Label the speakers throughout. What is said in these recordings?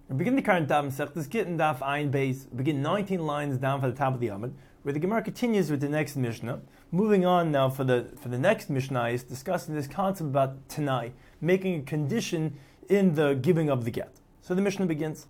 Speaker 1: We begin the current Daf Masechtas Gittin Daf Ayin Beis. Begin 19 lines down for the top of the Amud, where the Gemara continues with the next Mishnah. Moving on now for the next Mishnah is discussing this concept about Tanai, making a condition in the giving of the get. So the Mishnah begins.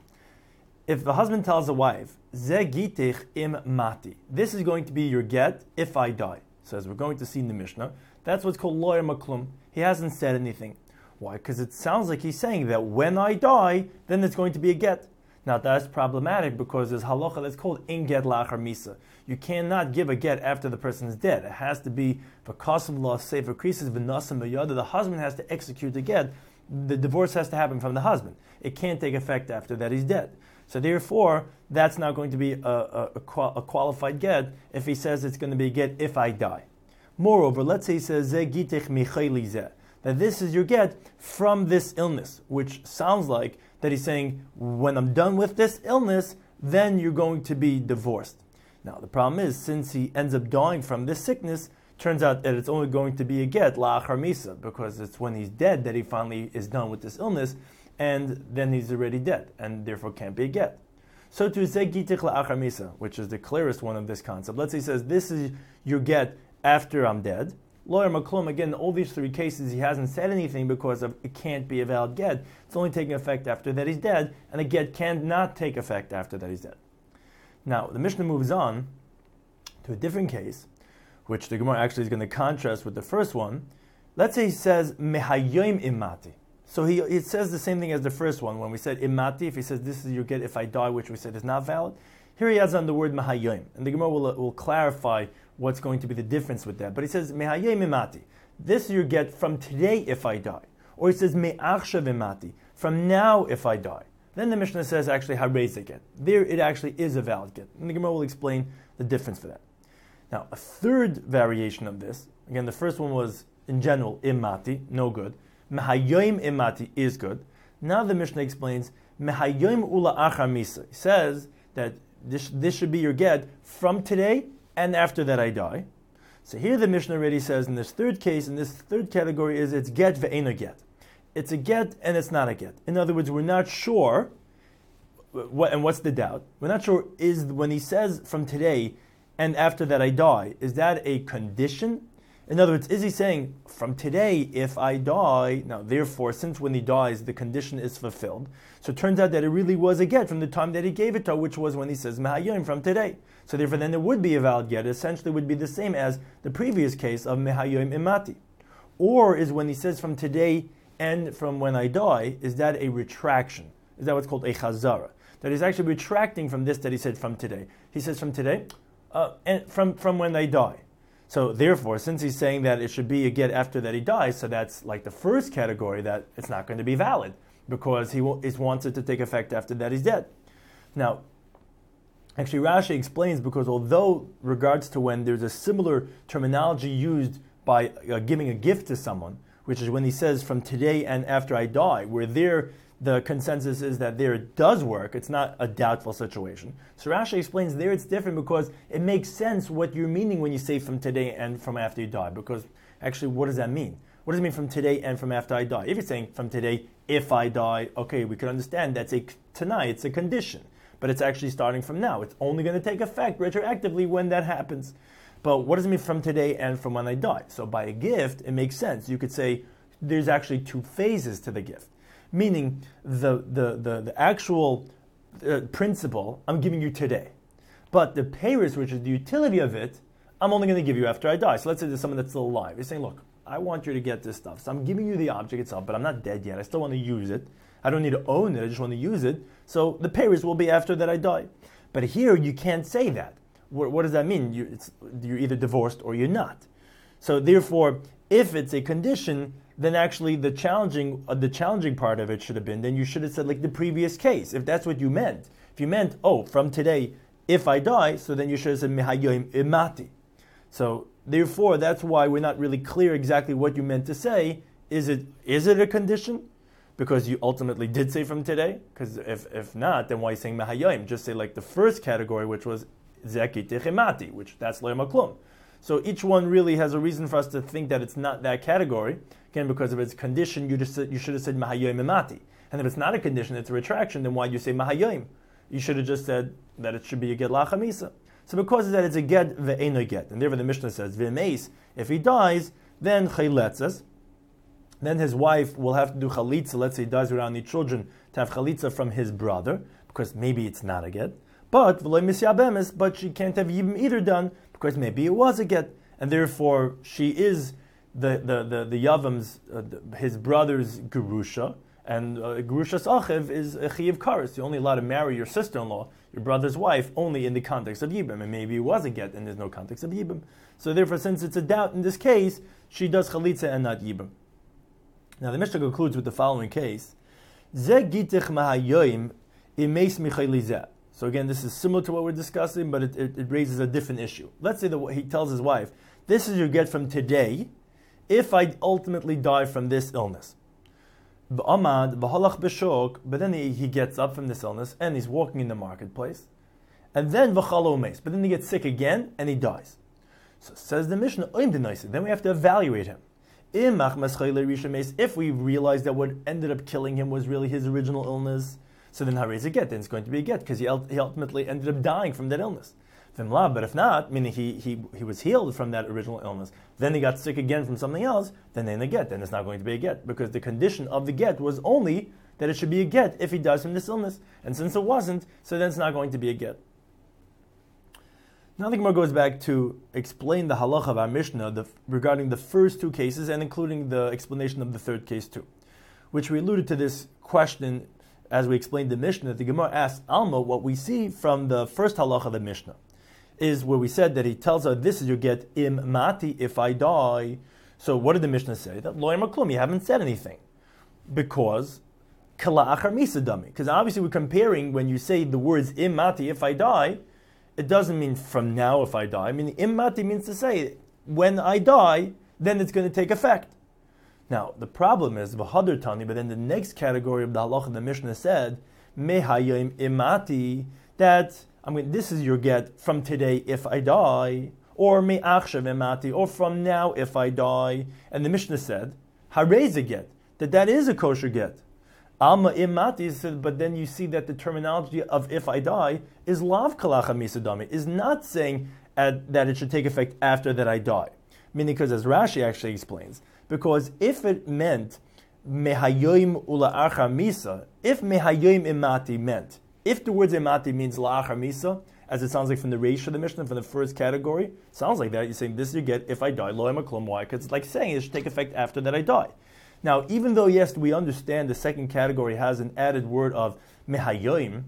Speaker 1: If the husband tells the wife, Ze gitich im mati, this is going to be your get if I die. So as we're going to see in the Mishnah, that's what's called loyer maklum. He hasn't said anything. Why? Because it sounds like he's saying that when I die, then it's going to be a get. Now that's problematic because there's halacha that's called in get lachar misa. You cannot give a get after the person is dead. It has to be v'kasav law sefer krisis v'nasam v'yada. The husband has to execute the get. The divorce has to happen from the husband. It can't take effect after that he's dead. So therefore, that's not going to be a qualified get if he says it's going to be a get if I die. Moreover, let's say he says ze gitich michayli zeh, that this is your get from this illness, which sounds like that he's saying, when I'm done with this illness, then you're going to be divorced. Now, the problem is, since he ends up dying from this sickness, turns out that it's only going to be a get, la'achar misa, because it's when he's dead that he finally is done with this illness, and then he's already dead, and therefore can't be a get. So to say gitich la'achar misa, which is the clearest one of this concept, let's say he says, this is your get after I'm dead, loyer maklum, again, all these three cases, he hasn't said anything because of it can't be a valid get. It's only taking effect after that he's dead, and a get cannot take effect after that he's dead. Now, the Mishnah moves on to a different case, which the Gemara actually is going to contrast with the first one. Let's say he says, mehayim imati. So it says the same thing as the first one. When we said imati, if he says, this is your get if I die, which we said is not valid, here he adds on the word mehayim. And the Gemara will clarify what's going to be the difference with that. But he says, mehayim imati. This is your get from today if I die. Or he says, me'achshav imati. From now if I die. Then the Mishnah says, actually, harez get. There it actually is a valid get. And the Gemara will explain the difference for that. Now, a third variation of this, again, the first one was, in general, imati, no good. Mehayim imati is good. Now the Mishnah explains, mehayim ula achar misa. He says that this should be your get from today and after that I die. So here the Mishnah already says in this third case, in this third category is it's get ve'eno get. It's a get and it's not a get. In other words, we're not sure, and what's the doubt? We're not sure is when he says from today and after that I die, is that a condition? In other words, is he saying from today if I die, now therefore since when he dies the condition is fulfilled. So it turns out that it really was a get from the time that he gave it to her, which was when he says mehayim from today. So therefore then it would be a valid get. It essentially would be the same as the previous case of mehayim imati. Or is when he says from today and from when I die, is that a retraction? Is that what's called a chazara? That he's actually retracting from this that he said from today. He says from today and from when I die. So therefore, since he's saying that it should be a get after that he dies, so that's like the first category that it's not going to be valid because he wants it to take effect after that he's dead. Now, actually Rashi explains because although regards to when there's a similar terminology used by giving a gift to someone, which is when he says from today and after I die, where there the consensus is that there it does work, it's not a doubtful situation. So Rashi explains there it's different because it makes sense what you're meaning when you say from today and from after you die, because actually what does that mean? What does it mean from today and from after I die? If you're saying from today, if I die, okay, we can understand that's tonight, it's a condition, but it's actually starting from now. It's only going to take effect retroactively when that happens. But what does it mean from today and from when I die? So by a gift, it makes sense. You could say there's actually two phases to the gift. Meaning the actual principle I'm giving you today. But the payers, which is the utility of it, I'm only going to give you after I die. So let's say there's someone that's still alive. You're saying, look, I want you to get this stuff. So I'm giving you the object itself, but I'm not dead yet. I still want to use it. I don't need to own it. I just want to use it. So the payers will be after that I die. But here you can't say that. What does that mean? You're either divorced or you're not. So therefore, if it's a condition, then actually the challenging part of it should have been, then you should have said like the previous case, if that's what you meant. If you meant, from today, if I die, so then you should have said mehayim imati. So therefore, that's why we're not really clear exactly what you meant to say. Is it a condition? Because you ultimately did say from today? Because if not, then why are you saying mehayim? Just say like the first category, which was zekitich imati, which that's loyer maklum. So each one really has a reason for us to think that it's not that category. Again, because of its condition, you should have said mehayim imati. And if it's not a condition, it's a retraction, then why do you say mahayim? You should have just said that it should be a get lachamisa. So because of that, it's a get ve'eno get. And therefore the Mishnah says, v'meis, if he dies, then chayletzes. Then his wife will have to do chalitza. Let's say he dies without any children, to have chalitza from his brother, because maybe it's not a get. But she can't have yibum either done, because maybe it was a get. And therefore she is the Yavam's, his brother's Gerusha, and Gerusha's Achiv is a Chiyav Karis. You're only allowed to marry your sister-in-law, your brother's wife, only in the context of Yibum, and maybe it was a get, and there's no context of Yibum. So therefore, since it's a doubt in this case, she does Chalitza and not Yibum. Now the Mishnah concludes with the following case. So again, this is similar to what we're discussing, but it raises a different issue. Let's say that he tells his wife, this is your get from today, if I ultimately die from this illness. But then he gets up from this illness, and he's walking in the marketplace, and then but then he gets sick again, and he dies. So says the Mishnah, then we have to evaluate him. If we realize that what ended up killing him was really his original illness, so then harei a get, then it's going to be a get, because he ultimately ended up dying from that illness. But if not, meaning he was healed from that original illness, then he got sick again from something else, then a get, then it's not going to be a get, because the condition of the get was only that it should be a get if he dies from this illness. And since it wasn't, so then it's not going to be a get. Now the Gemara goes back to explain the halacha of our Mishnah regarding the first two cases, and including the explanation of the third case too, which we alluded to this question as we explained the Mishnah. The Gemara asks Alma what we see from the first halacha of the Mishnah is where we said that he tells her, this is your get im mati, if I die. So what did the Mishnah say? That lo yamar klum, you haven't said anything. Because kala achar misa dami. Because obviously we're comparing, when you say the words im mati, if I die, it doesn't mean from now if I die. I mean, im mati means to say, when I die, then it's going to take effect. Now, the problem is, v'hadar tani, but then the next category of the halacha, the Mishnah said, mehayim imati, that, this is your get from today if I die, or me'achshav imati, or from now if I die. And the Mishnah said, harei a get, that is a kosher get. Alma imati said, but then you see that the terminology of if I die is lav kalacha misadami, is not saying that it should take effect after that I die. Meaning, because as Rashi actually explains, because if it meant mehayoim ula'achar misa, if mehayoim imati meant, if the words imati means la'achar misa, as it sounds like from the Reish of the Mishnah, from the first category, sounds like that. You're saying this you get if I die, lo yamar klum. Why? Because it's like saying it should take effect after that I die. Now, even though yes, we understand the second category has an added word of mehayoim,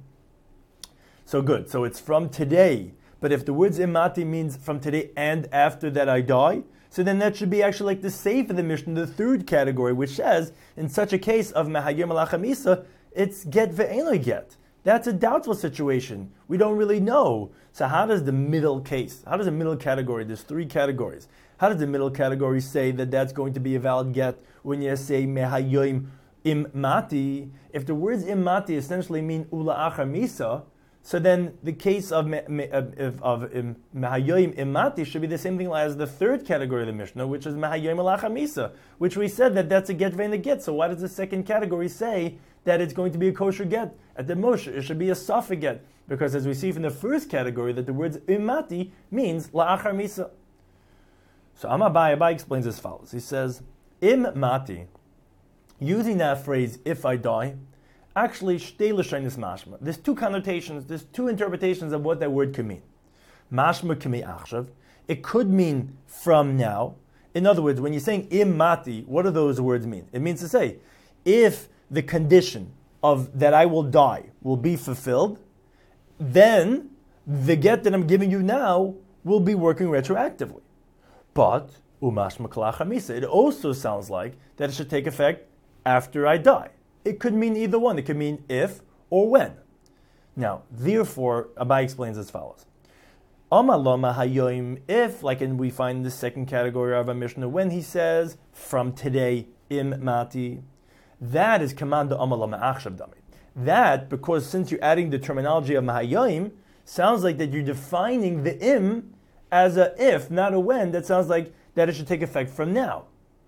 Speaker 1: so good. So it's from today. But if the words imati means from today and after that I die, so then that should be actually like the seif of the Mishnah, the third category, which says, in such a case of mehayoim alachamisa, it's get ve'eno get. That's a doubtful situation. We don't really know. So how does the middle category, there's three categories, how does the middle category say that that's going to be a valid get when you say mehayoim imati? If the words imati essentially mean ula achar misa, so then the case of mehayoim imati should be the same thing as the third category of the Mishnah, which is mehayoim alachar misa, which we said that that's a get ve'ena get. So why does the second category say that it's going to be a kosher get? At the most, it should be a safek get, because as we see from the first category, that the words imati means la'achar misa. So Abai explains as follows. He says, im mati, using that phrase, if I die, actually, shtei l'shainis mashma. There's two connotations, there's two interpretations of what that word could mean. Mashma k'mi achshav. It could mean from now. In other words, when you're saying im mati, what do those words mean? It means to say, if the condition of that I will die will be fulfilled, then the get that I'm giving you now will be working retroactively. But umashma k'la'achar misa, it also sounds like that it should take effect after I die. It could mean either one. It could mean if or when. Now, therefore, Abai explains as follows. Amaloma hayoim, if, like we find in the second category of our Mishnah, when he says, from today, im mati, that is command amaloma achshav dami. That, because since you're adding the terminology of mahayoim, sounds like that you're defining the im as a if, not a when. That sounds like that it should take effect from now.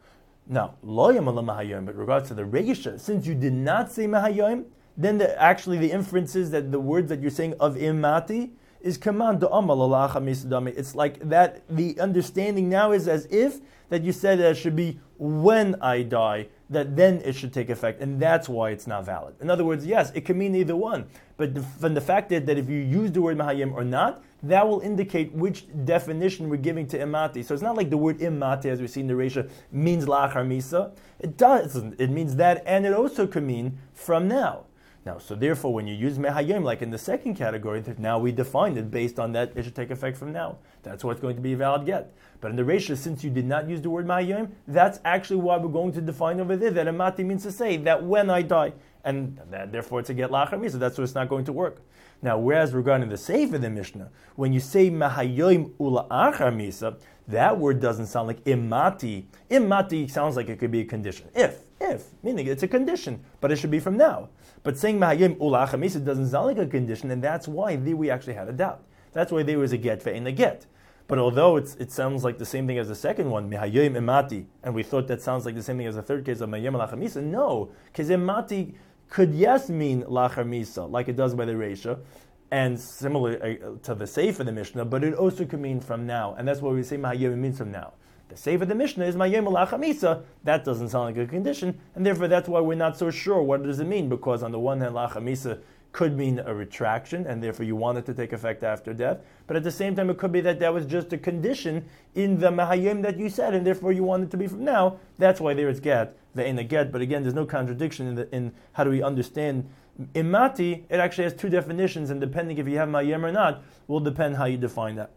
Speaker 1: Now, lo yom ala mahayom, but regards to the reisha, since you did not say mahayom, then actually the inference is that the words that you're saying of imati is command to amal ala chamisadami. It's like that. The understanding now is as if that you said that it should be when I die, that then it should take effect, and that's why it's not valid. In other words, yes, it can mean either one, but from the fact that if you use the word mahayim or not, that will indicate which definition we're giving to imati. So it's not like the word imati, as we see in the Reisha, means la'achar misa. It doesn't. It means that, and it also could mean from now. Now, so therefore, when you use mehayim, like in the second category, that now we defined it based on that, it should take effect from now. That's what's going to be a valid get. But in the Reisha, since you did not use the word mehayim, that's actually why we're going to define over there that imati means to say that when I die, and that, therefore it's a get la'achar misa. That's why it's not going to work. Now, whereas regarding the seif of the Mishnah, when you say mehayim ula'achar misa, that word doesn't sound like imati. Imati sounds like it could be a condition. If, meaning it's a condition, but it should be from now. But saying mahayim ula'achar misa doesn't sound like a condition, and that's why there we actually had a doubt. That's why there was a get ve'en a get. But although it sounds like the same thing as the second one, mahayim imati, and we thought that sounds like the same thing as the third case of mahayim ula'achar misa, no, because imati could yes mean la'achar misa, like it does by the Reisha, and similar to the seif of the Mishnah, but it also could mean from now, and that's why we say mahayim means from now. The seif of the Mishnah is mahayim la'achar misa. That doesn't sound like a condition, and therefore that's why we're not so sure what does it mean, because on the one hand, la'achar misa could mean a retraction, and therefore you want it to take effect after death, but at the same time it could be that was just a condition in the mahayim that you said, and therefore you want it to be from now. That's why there is get, the in a get, but again, there's no contradiction in how do we understand imati. It actually has two definitions, and depending if you have mahayim or not, will depend how you define that.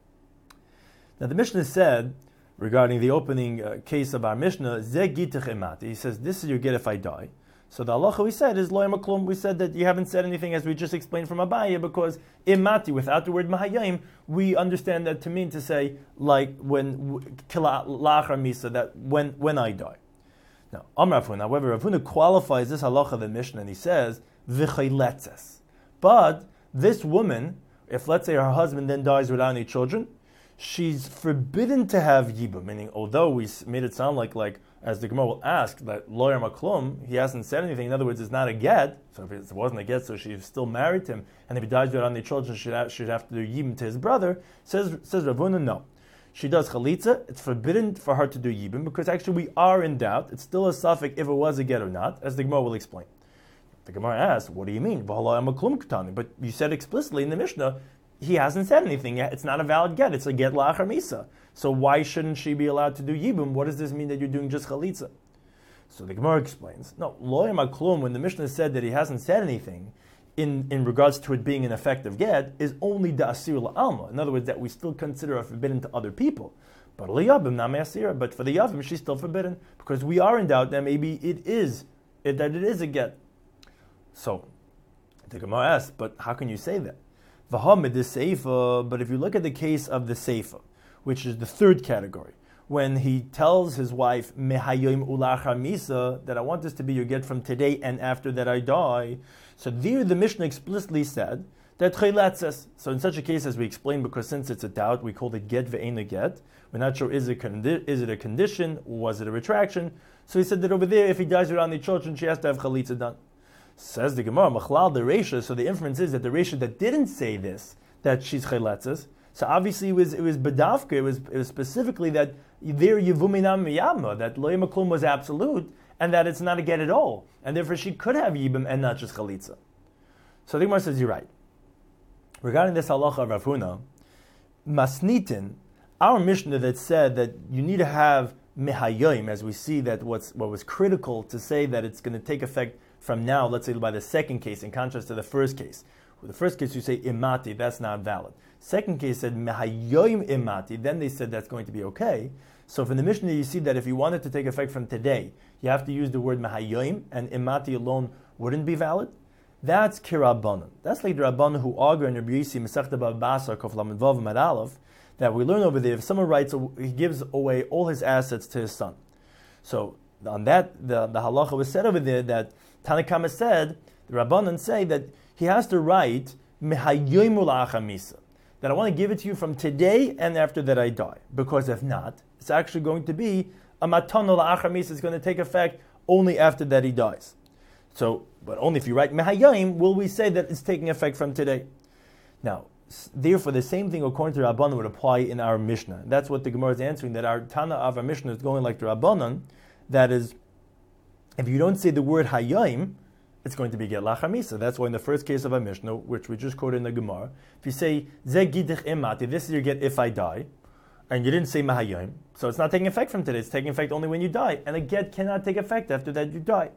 Speaker 1: Now the Mishnah said, regarding the opening case of our Mishnah, Ze gitich imati. He says, this is your get if I die. So the halacha we said is lo yom klum. We said that you haven't said anything, as we just explained from Abaye, because imati, without the word mahayim, we understand that to mean to say like when la'achar misa, that when I die. Now, Amar Rav Huna, however, Rav Huna qualifies this halacha of the Mishnah, and he says v'chayletzes. But this woman, if let's say her husband then dies without any children, she's forbidden to have yibum. Meaning, although we made it sound like as the Gemara will ask, that lo yom klum, he hasn't said anything. In other words, it's not a get. So if it wasn't a get, so she's still married to him, and if he dies without any children, she'd have to do yibum to his brother. Says Rav Huna, no. She does chalitza. It's forbidden for her to do yibum because actually we are in doubt. It's still a suffix if it was a get or not, as the Gemara will explain. The Gemara asks, what do you mean? But you said explicitly in the Mishnah, he hasn't said anything yet. It's not a valid get. It's a get la'achar misa. So why shouldn't she be allowed to do yibum? What does this mean that you're doing just chalitza? So the Gemara explains, no, lo yom klum, when the Mishnah said that he hasn't said anything in regards to it being an effective get, is only the asir la'alma. In other words, that we still consider her forbidden to other people. But for the yavim, she's still forbidden, because we are in doubt that maybe it is a get. So the Gemara asks, but how can you say that? But if you look at the case of the seifa, which is the third category, when he tells his wife, Mehayim ulachar misa, that I want this to be your get from today and after that I die. So there the Mishnah explicitly said that chayletzes. So in such a case, as we explained, because since it's a doubt, we called it get ve'ein a get. We're not sure, is it a condition, was it a retraction? So he said that over there, if he dies without any children, she has to have chalitza done. Says the Gemara, Machlal the Reisha, so the inference is that the Reisha that didn't say this, that she's chayletzes, so obviously it was bedavka, it was specifically that there yivuminam miyama, that lo yom klum was absolute, and that it's not a get at all, and therefore she could have yibum and not just chalitza. So the Gemara says, you're right. Regarding this halacha of Rav Huna, masnitin, our Mishnah that said that you need to have mehayim, as we see that what was critical to say that it's going to take effect from now, let's say by the second case, in contrast to the first case. With the first case you say imati, that's not valid. Second case said mehayoim imati, then they said that's going to be okay. So from the Mishnah you see that if you want it to take effect from today, you have to use the word mehayoim, and imati alone wouldn't be valid. That's kirabbanan. That's like the Rabbanan who argue in Rabbi Yisi Masechta Bava Basra Kof Lamed Vav Amud Aleph, that we learn over there, if someone writes, he gives away all his assets to his son. So on that, the halacha was said over there that Tanakama said, the Rabbanan say that he has to write Mehayoim ulachar misa, that I want to give it to you from today and after that I die. Because if not, it's actually going to be a matano la'achar misa is going to take effect only after that he dies. So, but only if you write mehayim will we say that it's taking effect from today. Now, therefore, the same thing according to Rabbanan would apply in our Mishnah. That's what the Gemara is answering, that our Tana of our Mishnah is going like the Rabbanan. That is, if you don't say the word hayim, it's going to be get lachar misa. That's why in the first case of our Mishnah, which we just quoted in the Gemara, if you say ze gidich imati, this is your get if I die, and you didn't say mahayim, so it's not taking effect from today. It's taking effect only when you die, and a get cannot take effect after that you die.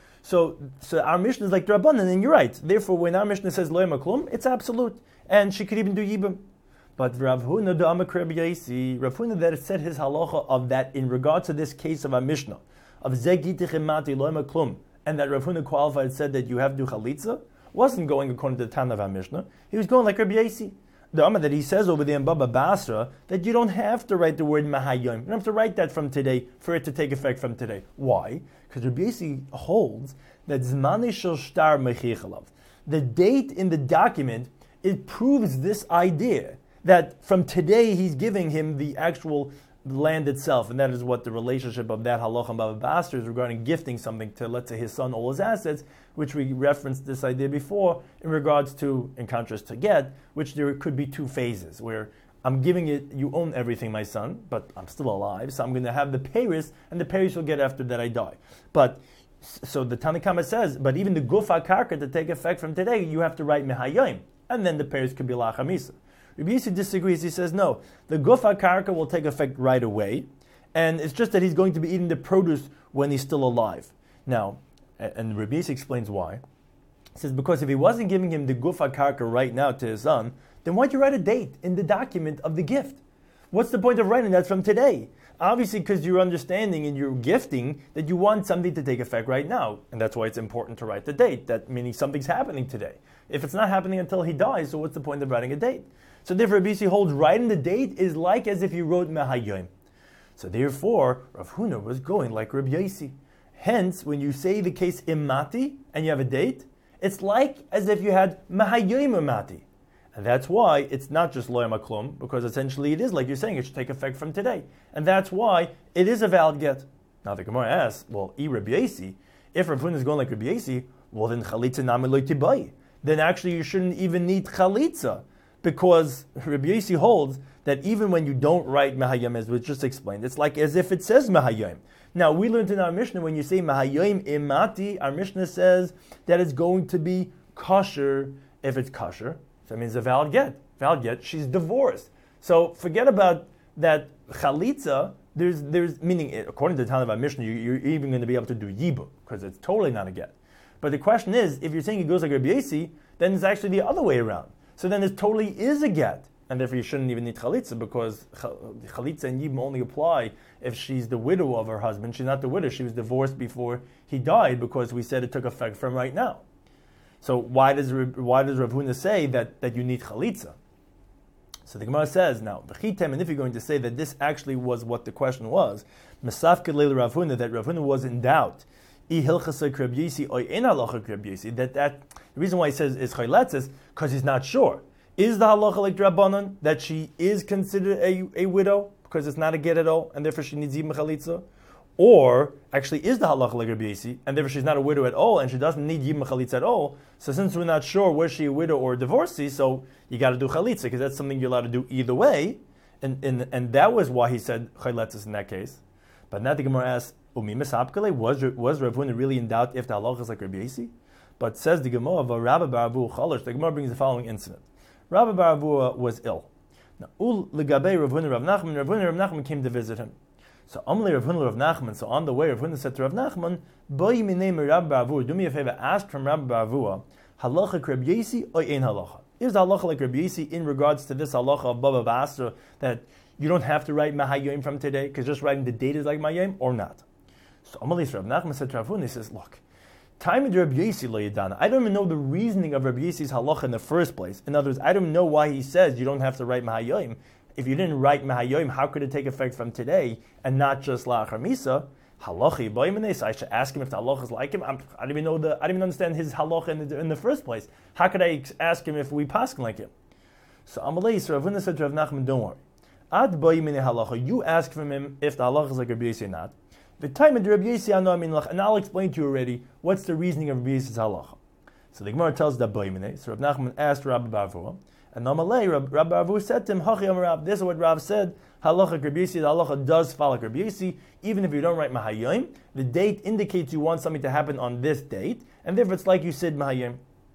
Speaker 1: So our Mishnah is like the Rabbanan, and you're right. Therefore, when our Mishnah says lo maklum, it's absolute, and she could even do yibum. But Rav Huna da Amak Rabbi Yosi, Rav Huna that said his halacha of that in regard to this case of our Mishnah of zegitich imati lo maklum, and that Rav Huna qualified said that you have to do chalitza, wasn't going according to the Tana of our Mishnah. He was going like Rabbi Yosi. The Amma that he says over there in Baba Basra, that you don't have to write the word mahayim. You don't have to write that from today for it to take effect from today. Why? Because Rabbi Yosi holds that zmani shel shtar mechichalav. The date in the document, it proves this idea that from today he's giving him the actual land itself, and that is what the relationship of that halacha and Baba Basra is regarding gifting something to, let's say, his son, all his assets, which we referenced this idea before in regards to, in contrast to get, which there could be two phases, where I'm giving it, you own everything, my son, but I'm still alive, so I'm going to have the peiros, and the peiros will get after that I die. But, so the Tanna Kama says, but even the gufa karka to take effect from today, you have to write mehayim, and then the peiros could be lachar misa. Rabbi Yosi disagrees. He says, no, the gufa karka will take effect right away, and it's just that he's going to be eating the produce when he's still alive. Now, and Rabbi Yosi explains why. He says, because if he wasn't giving him the gufa karka right now to his son, then why'd you write a date in the document of the gift? What's the point of writing that from today? Obviously, because you're understanding and you're gifting that you want something to take effect right now. And that's why it's important to write the date, that meaning something's happening today. If it's not happening until he dies, so what's the point of writing a date? So therefore, Rabbi Yosi holds writing the date is like as if you wrote Mehayim. So therefore, Rav Huna was going like Rabbi Yosi. Hence, when you say the case Imati and you have a date, it's like as if you had Mehayim Imati. And that's why it's not just Lo Maklum, because essentially it is like you're saying, it should take effect from today. And that's why it is a valid get. Now the Gemara asks, well, Rabbi Yosi, if Rav Huna is going like Rabbi Yosi, well then Chalitza Nami Lo Tibai. Then actually you shouldn't even need Chalitza. Because Rabbi Yosi holds that even when you don't write Mehayim, as we just explained, it's like as if it says Mehayim. Now, we learned in our Mishnah, when you say Mehayim Imati, our Mishnah says that it's going to be kosher if it's kosher. So that means a valid get. Valid get, she's divorced. So forget about that chalitza. There's meaning, according to the Tana of our Mishnah, you're even going to be able to do yibum, because it's totally not a get. But the question is, if you're saying it goes like Rabbi Yosi, then it's actually the other way around. So then it totally is a get, and therefore you shouldn't even need chalitza, because chalitza and yibum only apply if she's the widow of her husband. She's not the widow; she was divorced before he died, because we said it took effect from right now. So why does Rav Huna say that you need chalitza? So the Gemara says now, v'chitem, and if you're going to say that this actually was what the question was, mesafked leil Rav Huna, that Rav Huna was in doubt. That the reason why he says is chayletz is because he's not sure. Is the halacha like Rabbanan that she is considered a widow because it's not a get at all, and therefore she needs yibum chalitza? Or actually is the halacha like Rabbi Yosi, and therefore she's not a widow at all, and she doesn't need yibum chalitza at all? So since we're not sure was she a widow or a divorcee, so you got to do chalitza because that's something you're allowed to do either way, and that was why he said chayletz in that case. But now the Gemara asks, was Rav Huna really in doubt if the halacha is like Rabbi Yosi? But says the Gemara of Rabbi Bar Avuha Chalash, the Gemara brings the following incident. Rabbi Bar Avuha was ill. Now, Legabei Rav Huna Rav Nachman came to visit him. So Amalei Rav Huna Rav Nachman, so on the way Rav Huna said to Rav Nachman, Boi minei Rabbi Bar Avuha, do me a favor, ask from Rabbi Bar Avuha, halacha Rabbi Yosi or ein halacha? Is the halacha like Rabbi Yosi in regards to this halacha of Baba Basra, that you don't have to write Mahayim from today, because just writing the date is like Mahayim, or not? So Amalei Rav Nachman said to Rav Huna, he says, look, time of Rabbi Yosi lo yadana. I don't even know the reasoning of Rabbi Yosi's halacha in the first place. In other words, I don't know why he says you don't have to write Mahayim. If you didn't write Mahayim, how could it take effect from today and not just La'achar Misa? Halachi b'yimenes. I should ask him if the halacha is like him. I didn't even understand his halacha in the first place. How could I ask him if we paskin like him? So Amalei, Rav Huna said to Rav Nachman, don't worry. Ad b'yimene halacha. You ask from him if the halacha is like Rabbi Yosi or not. The time of the Rabbi Yossi Anoamin, and I'll explain to you already what's the reasoning of Rabbi Yossi's halacha. So the Gemara tells that Boimene. So Rav Nachman asked Rabbi Barvua, and Namalei, Rabbi Barvua said to him, Hachi Amar Rav, this is what Rav said, halacha Rabbi Yossi, the halacha does follow Rabbi Yossi, even if you don't write Mahayim, the date indicates you want something to happen on this date, and therefore it's like you said Mahayim.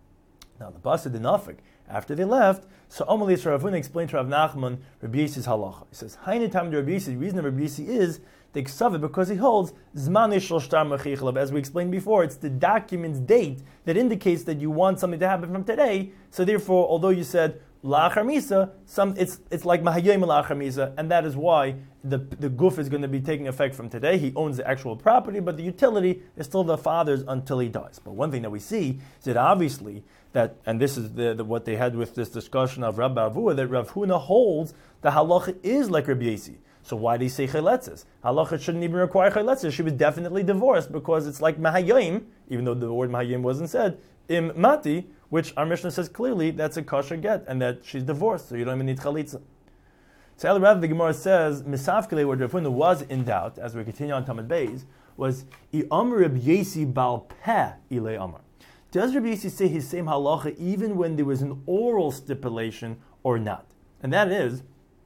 Speaker 1: Now the Basa did Nafik, after they left, so Amalei Rav Huna explained to Rav Nachman Rabbi Yossi's halacha. He says, Hainu Tam Rabbi Yossi, the reason of Rabbi Yossi is the Ksavah, because he holds Zman Shel Shtar Mechichelav, as we explained before, it's the document's date that indicates that you want something to happen from today. So therefore, although you said La'achar Misa, it's like Mahayim La'achar Misa, and that is why the guf is going to be taking effect from today. He owns the actual property, but the utility is still the father's until he dies. But one thing that we see is that obviously that, and this is what they had with this discussion of Rabbi Avua, that Rav Huna holds the halacha is like Rabbi Yossi. So why do you say chayletzes? Halacha shouldn't even require chayletzes. She was definitely divorced because it's like mahayim, even though the word mahayim wasn't said, im mati, which our Mishnah says clearly that's a kosher get, and that she's divorced, so you don't even need chalitza. So El Rav, the Gemara says, misafkele, where Rav Huna was in doubt, as we continue on Tamid Beis, was, I amar Rabbi Yossi bal peh ilay amar. Does Rabbi Yossi say his same halacha even when there was an oral stipulation or not? And that is,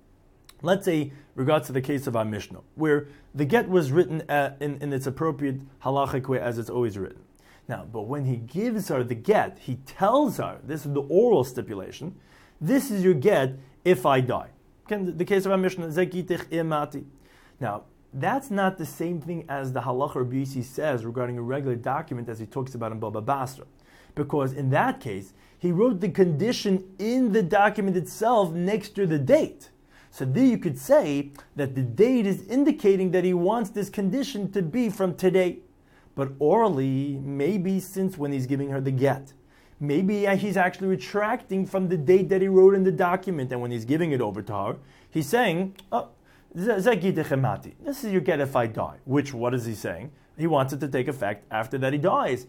Speaker 1: let's say, regards to the case of our Mishnah, where the get was written in its appropriate halachic way as it's always written. Now, but when he gives her the get, he tells her, this is the oral stipulation, this is your get if I die. Again, the case of our Mishnah, Zekitich imati. Now, that's not the same thing as the halacha Rabbi Yossi says regarding a regular document as he talks about in Baba Basra. Because in that case, he wrote the condition in the document itself next to the date. So there you could say that the date is indicating that he wants this condition to be from today. But orally, maybe since when he's giving her the get, maybe he's actually retracting from the date that he wrote in the document, and when he's giving it over to her, he's saying, this is your get if I die. Which, what is he saying? He wants it to take effect after that he dies.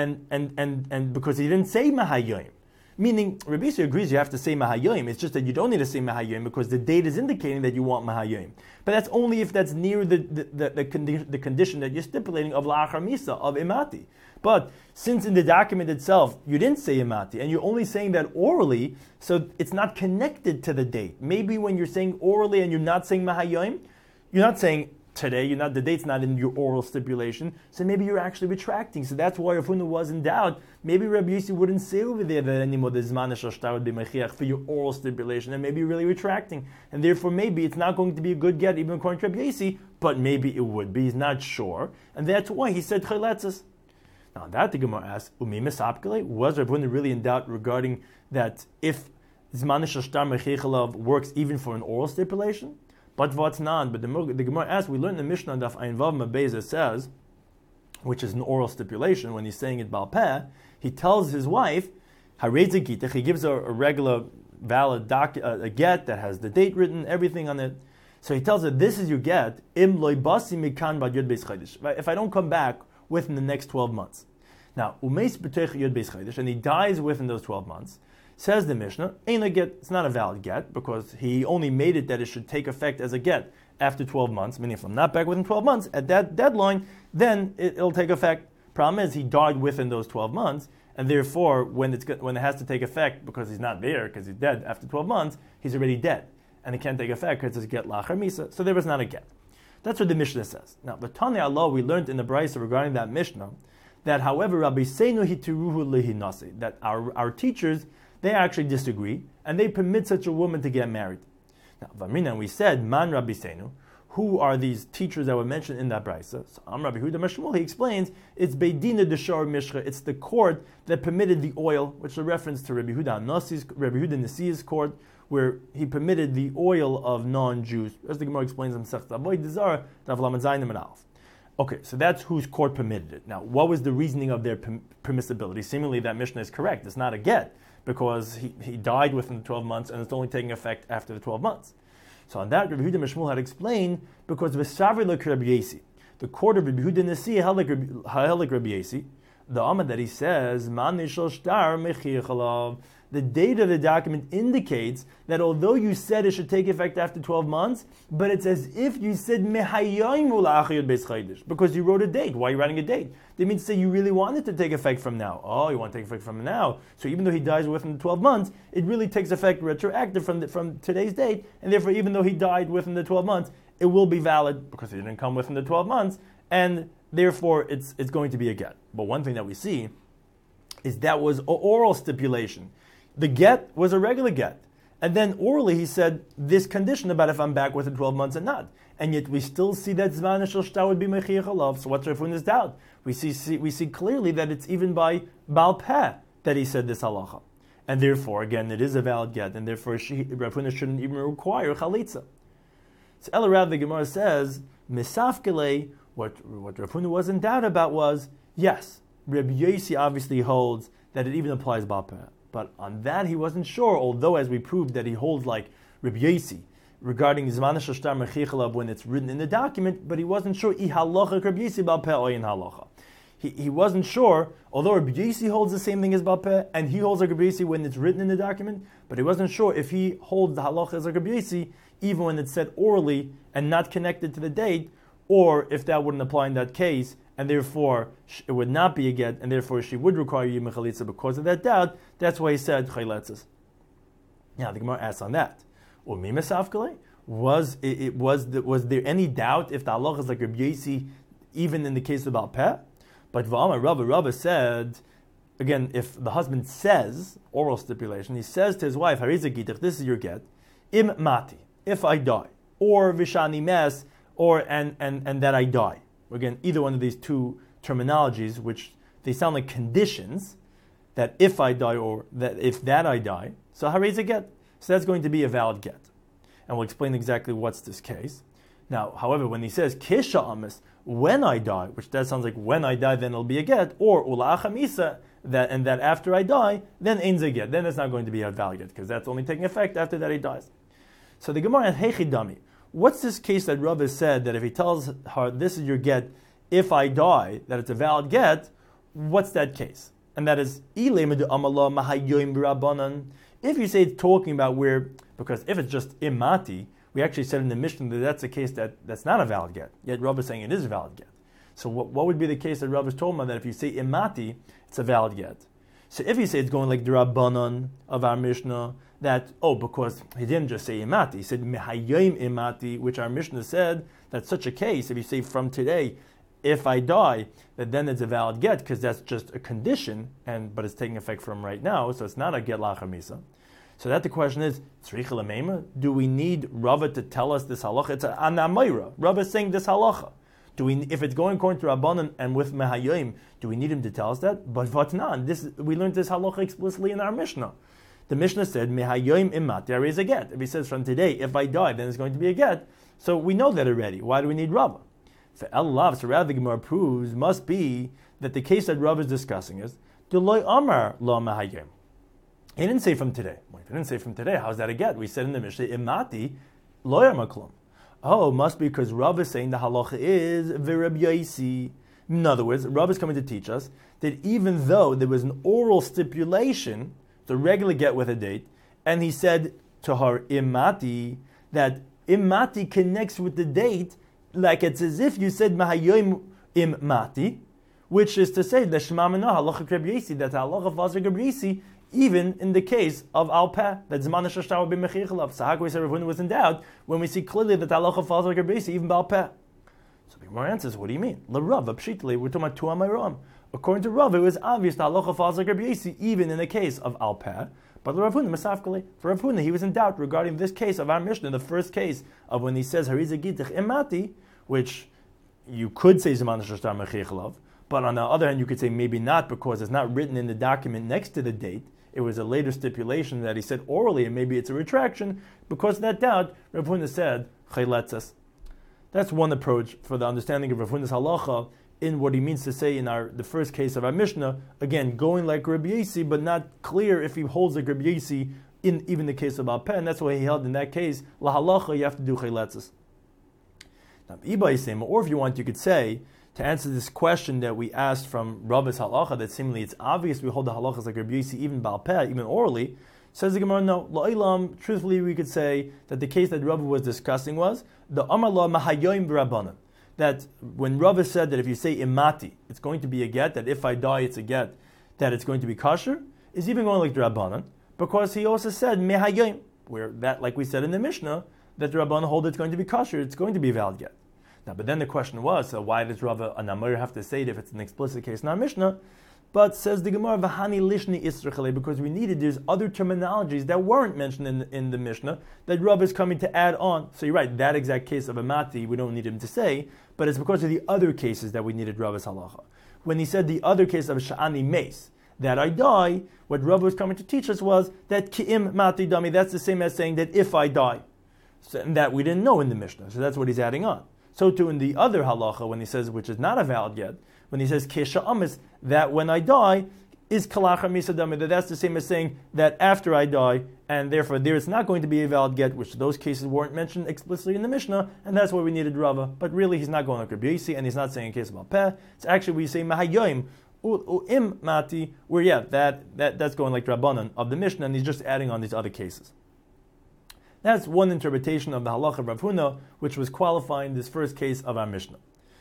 Speaker 1: And because he didn't say Mahayim. Meaning, Rabbi Yossi agrees you have to say Mahayim. It's just that you don't need to say Mahayim because the date is indicating that you want Mahayim. But that's only if that's near the condition that you're stipulating of La'achar Misa, of Imati. But since in the document itself you didn't say Imati, and you're only saying that orally, so it's not connected to the date. Maybe when you're saying orally and you're not saying Mahayim, you're not saying today, the date's not in your oral stipulation, so maybe you're actually retracting. So that's why Rav Huna was in doubt. Maybe Rabbi Yossi wouldn't say over there that anymore the Zman Shel Shtar would be mechiach for your oral stipulation, and maybe you're really retracting. And therefore maybe it's not going to be a good get even according to Rabbi Yossi, but maybe it would be. He's not sure. And that's why he said chayletzes. Now that the Gemara asks, Umi Mesapkele, was Rav Huna really in doubt regarding that if Zman Shel Shtar mechiach works even for an oral stipulation? But what's not? But the Gemara asks, we learned in the Mishnah Daf Ayin Vav Mabeza says, which is an oral stipulation, when he's saying it Baal Peh, he tells his wife, Hareze Gitech, he gives her a regular, valid a get that has the date written, everything on it. So he tells her, this is your get, Im loy basi mikan bad yod beis chodesh. If I don't come back within the next 12 months. Now, umeis b'tech yod beis chodesh, and he dies within those 12 months. Says the Mishnah, ain't a get, it's not a valid get, because he only made it that it should take effect as a get after 12 months, meaning if I'm not back within 12 months, at that deadline, then it'll take effect. Problem is, he died within those 12 months, and therefore, when it has to take effect, because he's not there, because he's dead after 12 months, he's already dead, and it can't take effect because it's a get la'achar misa, so there was not a get. That's what the Mishnah says. Now, the Tanei Allah, we learned in the Brisa regarding that Mishnah, that however, Rabbi Seinu hitiruhu lehinase, that our teachers, they actually disagree, and they permit such a woman to get married. Now, Vamina, we said, Man Rabbi Seinu, who are these teachers that were mentioned in that brisa? So, Rabbi Huda Mashmuel, he explains, it's Beidina Deshar Mishra, it's the court that permitted the oil, which is a reference to Rabbi Huda Nasi's court, where he permitted the oil of non-Jews. As the Gemara explains in Masechet Avodah Zarah, Daf Lamed Zayin and Aleph. Okay, so that's whose court permitted it. Now, what was the reasoning of their permissibility? Seemingly that Mishnah is correct. It's not a get, because he died within the 12 months, and it's only taking effect after the 12 months. So on that, Rabbi Huda Mashmuel had explained, because V'savri like Rabbi Yossi, the court of Rabbi Huda Nasi held like Rabbi Yossi, the Amad that he says, Man nishal shtar mechir chalav. The date of the document indicates that although you said it should take effect after 12 months, but it's as if you said mehayayim ula'achiyot beis chaydish, because you wrote a date. Why are you writing a date? They mean to say you really want it to take effect from now. Oh, you want to take effect from now. So even though he dies within the 12 months, it really takes effect retroactive from today's date, and therefore even though he died within the 12 months, it will be valid because he didn't come within the 12 months, and therefore it's going to be a get. But one thing that we see is that was an oral stipulation. The get was a regular get. And then orally he said this condition about if I'm back within 12 months or not. And yet we still see that Zman Shel Shtar would be Mechir Chalav. So what's Rav Huna's doubt? We see clearly that it's even by Baal Peh that he said this halacha. And therefore, again, it is a valid get. And therefore Rav Huna shouldn't even require Chalitza. So El Rav, the Gemara says, Misafkele, what Rav Huna was in doubt about was, yes, Rabbi Yossi obviously holds that it even applies Baal Peh. But on that he wasn't sure, although as we proved that he holds like Rabbi Yossi regarding Zman Shel Shtar Mechir Chalav when it's written in the document, but he wasn't sure I halacha Rabbi Yossi Baal Peh or in halacha. He wasn't sure, although Rabbi Yossi holds the same thing as Baal Peh, and he holds like Rabbi Yossi when it's written in the document, but he wasn't sure if he holds the halacha as like Rabbi Yossi even when it's said orally and not connected to the date, or if that wouldn't apply in that case, and therefore it would not be a get, and therefore she would require Yom Chalitza because of that doubt. That's why he said Chayletzes. Now the Gemara asks on that, was there any doubt if the halacha is like Rabbi Yossi even in the case of Baal Peh? But Rava said, again, if the husband says, oral stipulation, he says to his wife, Hariza Gitach, this is your get, Im Mati, if I die, or Vishani Mes, or and that I die. Again, either one of these two terminologies, which they sound like conditions, that if I die or that if that I die, so Hariza get. So that's going to be a valid get. And we'll explain exactly what's this case. Now, however, when he says Kisha Amis, when I die, which that sounds like when I die, then it'll be a get, or Ula'achamisa, that after I die, then Ein Ze get. Then it's not going to be a valid get, because that's only taking effect after that he dies. So the Gemara has Hechidami. What's this case that Rav has said that if he tells her, this is your get, if I die, that it's a valid get, what's that case? And that is, if you say it's talking about where, because if it's just imati, we actually said in the Mishnah that that's a case that's not a valid get, yet Rav is saying it is a valid get. So what would be the case that Rav is told about that if you say imati, it's a valid get? So if you say it's going like the Rabbanon of our Mishnah, that, because he didn't just say imati, he said mehayim imati, which our Mishnah said that such a case, if you say from today, if I die, that then it's a valid get, because that's just a condition, but it's taking effect from right now, so it's not a get lachar misa. So that the question is, do we need Rava to tell us this halacha? It's an anamayra. Rava is saying this halacha. If it's going according to Rabbanan and with mehayim, do we need him to tell us that? But vatnan, we learned this halacha explicitly in our Mishnah. The Mishnah said, mehayim imat, there is a get. If he says from today, if I die, then it's going to be a get. So we know that already. Why do we need Rava? So Allah, so rather the Gemara proves, must be that the case that Rava is discussing is, Deloy Amar lo mehayim. He didn't say from today. Wait, he didn't say from today. How's that a get? We said in the Mishnah, imati lo yamar klum. Oh, must be because Rav is saying the halacha is v'Rabbi Yossi. In other words, Rav is coming to teach us that even though there was an oral stipulation, the regular get with a date, and he said to her imati, that imati connects with the date, like it's as if you said mahayim imati, which is to say that Shema Mina halacha Rabbi Yossi, that halacha falls like Rabbi Yossi, even in the case of Al Peh, that Zman Shel Shtar would be Mechir Chalav. So how can we say Rav Huna was in doubt when we see clearly that halacha falls like Rabbi Yossi, even Al Peh? So the Gemara answers, what do you mean? La Rav, Pshitli, we're talking about Tu Amayram. According to Rav, it was obvious that halacha falls like Rabbi Yossi, even in the case of Al Peh. But Rav Huna, Masafkali, for Rav Huna, he was in doubt regarding this case of our Mishnah, the first case of when he says Hariza Gitach Imati, which you could say Zman Shel Shtar Mechir Chalav, but on the other hand, you could say maybe not, because it's not written in the document next to the date. It was a later stipulation that he said orally, and maybe it's a retraction. Because of that doubt, Rav Huna said, Chayletzes. That's one approach for the understanding of Rav Huna's halacha in what he means to say in the first case of our Mishnah. Again, going like Rabbi Yossi, but not clear if he holds like Rabbi Yossi in even the case of Al Peh, and that's why he held in that case, La halacha, you have to do Chayletzes. Now, or if you want, you could say to answer this question that we asked from Rabbi's halacha, that seemingly it's obvious we hold the halachas like Rabbi Yossi even Baal Peh, even orally, says the Gemara, no. La'ilam, truthfully we could say that the case that Rabbi was discussing was the Amar La Mahayoim B'Rabbanan. That when Rabbi said that if you say imati, it's going to be a get, that if I die it's a get, that it's going to be kosher, is even going like the Rabbanan, because he also said Mehayoim, where that, like we said in the Mishnah, that the Rabbanan hold it's going to be kosher, it's going to be a valid get. Now, but then the question was, so why does Rav Anamir have to say it if it's an explicit case in our Mishnah? But says the Gemara, V'hani lishni israchale, because we needed, there's other terminologies that weren't mentioned in the Mishnah that Rav is coming to add on. So you're right, that exact case of Amati, we don't need him to say, but it's because of the other cases that we needed Rav's halacha. When he said the other case of Sha'ani Mace, that I die, what Rav was coming to teach us was that Ki'im Mati Dami, that's the same as saying that if I die. So, and that we didn't know in the Mishnah, so that's what he's adding on. So too in the other halacha, when he says, which is not a valid yet, when he says Kesha Amis, that when I die is Kalachar Misadami, that that's the same as saying that after I die, and therefore there is not going to be a valid get, which those cases weren't mentioned explicitly in the Mishnah, and that's why we needed Rava. But really he's not going like Rabbi Yossi, and he's not saying a case about Peh. It's actually we say Mahayoim U'im Mati, where that's going like Rabbanan of the Mishnah, and he's just adding on these other cases. That's one interpretation of the halacha of Rav Huna, which was qualifying this first case of our Mishnah.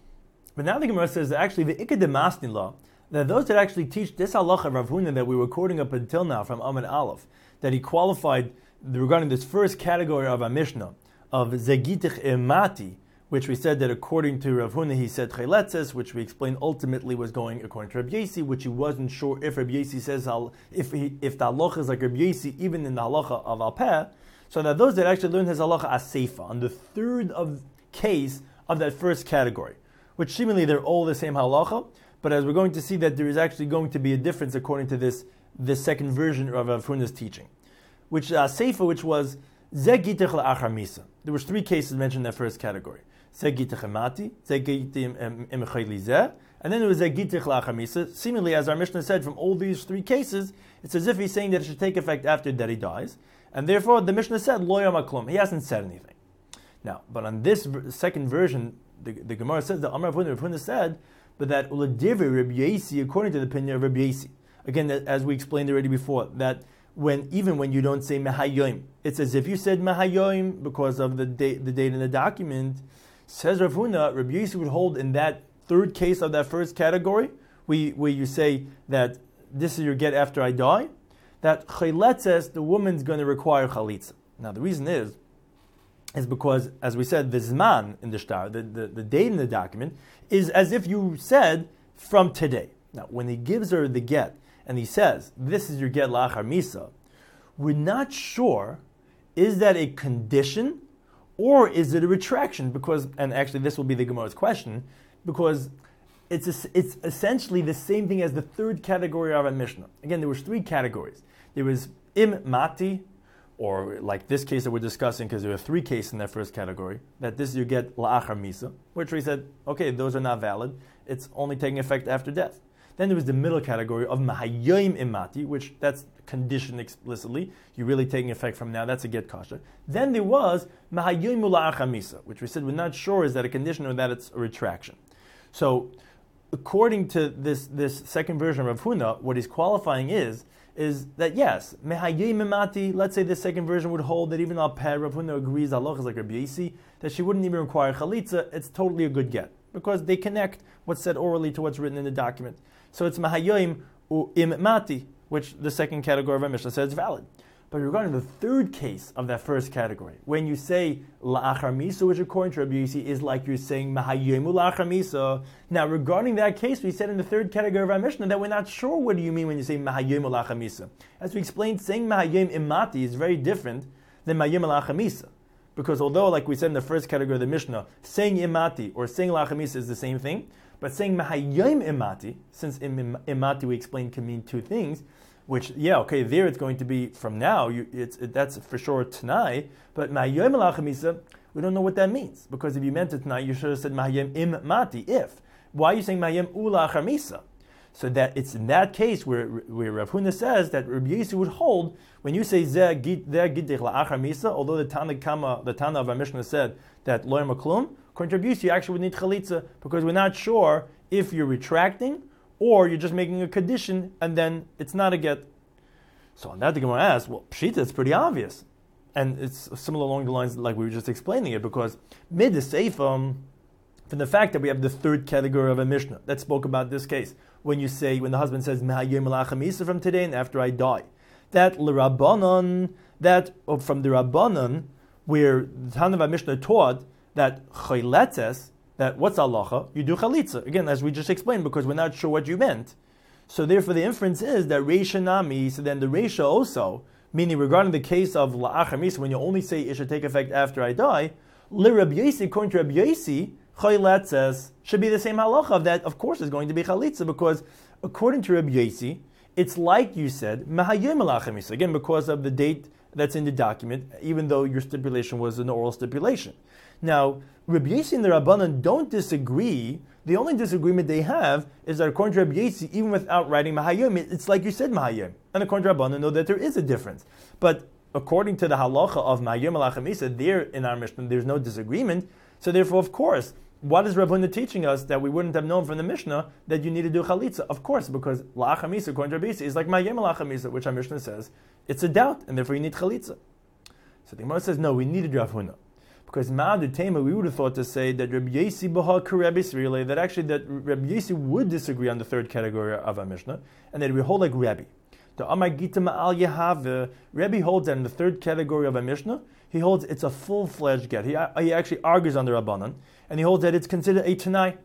Speaker 1: But now the Gemara says that actually the Ikad Masnin law, that those that actually teach this halacha of Rav Huna that we were quoting up until now from Amud Aleph, that he qualified regarding this first category of our Mishnah, of Zegitich Imati, which we said that according to Rav Huna he said Chayletzes, which we explained ultimately was going according to Rabbi Yossi, which he wasn't sure if Rabbi Yossi says, if the halacha is like Rabbi Yossi, even in the halacha of Al Peh. So that those that actually learn his halacha as seifa, on the third of case of that first category, which seemingly they're all the same halacha, but as we're going to see that there is actually going to be a difference according to this second version of Rav Huna's teaching, which seifa, which was zegitich la'achar misa. There was three cases mentioned in that first category: zegitich emati, zegitich emechayli zeh, and then there was zegitich la'achar misa. Seemingly, as our Mishnah said, from all these three cases, it's as if he's saying that it should take effect after that he dies. And therefore, the Mishnah said, Lo yom haklum. He hasn't said anything. Now, but on this second version, the Gemara says, the Amar Rav Huna said, but that Uladivri Rabbi Yossi, according to the opinion of Rabbi Yossi, again, as we explained already before, that even when you don't say Mehayoim, it's as if you said Mehayoim because of the date in the document. Says Rav Huna, Rabbi Yossi would hold in that third case of that first category, where you say that this is your get after I die, that chayletzes, the woman's going to require chalitza. Now the reason is because, as we said, the zman in the shtar, the date in the document, is as if you said from today. Now when he gives her the get, and he says, this is your get la'achar misa, we're not sure, is that a condition, or is it a retraction? Because, and actually this will be the Gemara's question, because it's essentially the same thing as the third category of our Mishnah. Again, there was three categories. There was im mati, or like this case that we're discussing, because there were three cases in that first category, that this you get la'achar misa, which we said, okay, those are not valid. It's only taking effect after death. Then there was the middle category of mahayoim imati, which that's conditioned explicitly. You're really taking effect from now. That's a get kasha. Then there was mahayoim la'achar misa, which we said we're not sure is that a condition or that it's a retraction. So, according to this second version of Rav Huna, what he's qualifying is that yes, mehayim imati, let's say this second version would hold that even Al Peh, Rav Huna agrees, Allah is like Rabbi Yossi, that she wouldn't even require chalitza, it's totally a good get, because they connect what's said orally to what's written in the document. So it's mahayim imati, which the second category of our Mishnah says is valid. But regarding the third case of that first category, when you say la'achar misa, which according to Rabbi Yossi is like you're saying mahayomu la'achar misa. Now, regarding that case, we said in the third category of our Mishnah that we're not sure what do you mean when you say mahayomu la'achar misa. As we explained, saying mahayom imati is very different than mahayom la'achar misa. Because although, like we said in the first category of the Mishnah, saying imati or saying la'achar misa is the same thing, but saying mahayom imati, since imati we explained can mean two things, which, yeah, okay, there it's going to be from now, that's for sure Tanai, but Mahayom La'achamisa, we don't know what that means. Because if you meant it Tanai, you should have said Mahayom Im Mati, if. Why are you saying Mahayom Ula'achamisa? So that it's in that case where Rav Huna says that Rabbi Yossi would hold, when you say Zeh Gidich La'achamisa, although the Tana of our Mishnah said that Lo Yom Klum, according to Rabbi Yossi, you actually would need chalitza because we're not sure if you're retracting or you're just making a condition and then it's not a get. So on that, the Gemara asks, well, pshita, it's pretty obvious. And it's similar along the lines like we were just explaining it, because mid the seifam, from the fact that we have the third category of a Mishnah that spoke about this case, when the husband says, from today and after I die, that l'Rabbanan, from the Rabbanan, where the Tanav Mishnah taught that chayletzes, that what's halacha? You do chalitza. Again, as we just explained, because we're not sure what you meant. So therefore the inference is that reisha nami, so then the reisha also, meaning regarding the case of la'achar misa, when you only say it should take effect after I die, Rabbi Yossi, according to Rabbi Yossi, chayletzes should be the same halacha of that, of course, is going to be chalitza, because according to Rabbi Yossi, it's like you said, mahayim la'achar misa, again, because of the date that's in the document, even though your stipulation was an oral stipulation. Now, Rabbi Yossi and the Rabbanan don't disagree. The only disagreement they have is that according to Rabbi Yossi, even without writing Mahayim, it's like you said Mahayim. And according to Rabbanan, know that there is a difference. But according to the halacha of Mahayim al-Achamisa, there in our Mishnah, there's no disagreement. So therefore, of course, what is Rabbanan teaching us that we wouldn't have known from the Mishnah that you need to do Chalitza? Of course, because La'achamisa, according to Rabbi Yossi, is like Mahayim al-Achamisa, which our Mishnah says, it's a doubt, and therefore you need Chalitza. So the Gemara says, no, we needed Rav Huna. Because Ma'ad Tema, we would have thought to say that Rabbi Yossi Baha Rabbi Yisrael, that actually that Rabbi Yossi would disagree on the third category of our Mishnah, and that we hold like Rabbi. The Amar Gita Ma'al Yehav, Rabbi holds that in the third category of our Mishnah, he holds it's a full-fledged get. He actually argues on the Rabbanan, and he holds that it's considered a Tanai.